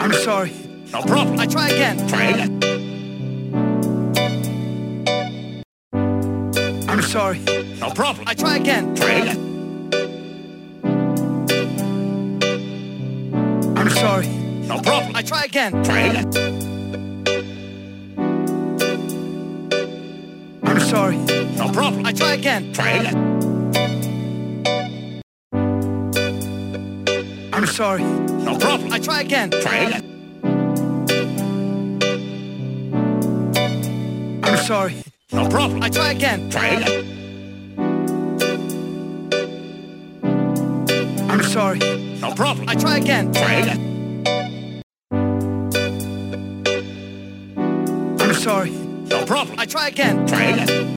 I'm sorry. No problem. I try again. Try again. I'm sorry. No problem. I try again. Try again. I'm sorry. No problem. I try again. Try again. I'm sorry. No problem. I try again. Try again. I'm sorry. No problem. I try again. Try again. I'm sorry. No problem. I try again. Try again. I'm sorry. No problem. I try again. Try again. I'm sorry. No problem. I try again. Try again.